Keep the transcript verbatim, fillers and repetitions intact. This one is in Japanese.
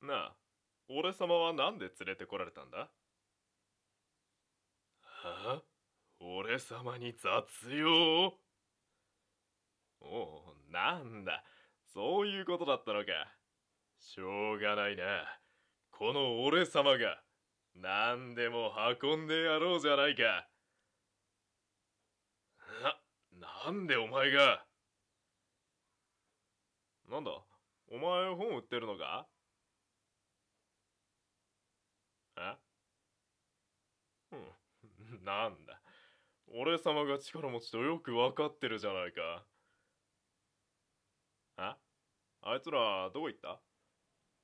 なあ、俺様はなんで連れてこられたんだ？はあ？俺様に雑用？おう、なんだ、そういうことだったのか。しょうがないな。この俺様が、何でも運んでやろうじゃないか。な、なんでお前が。なんだ、お前本売ってるのか？え？うん、なんだ。俺様が力持ちとよくわかってるじゃないか。ああいつらどこ行った？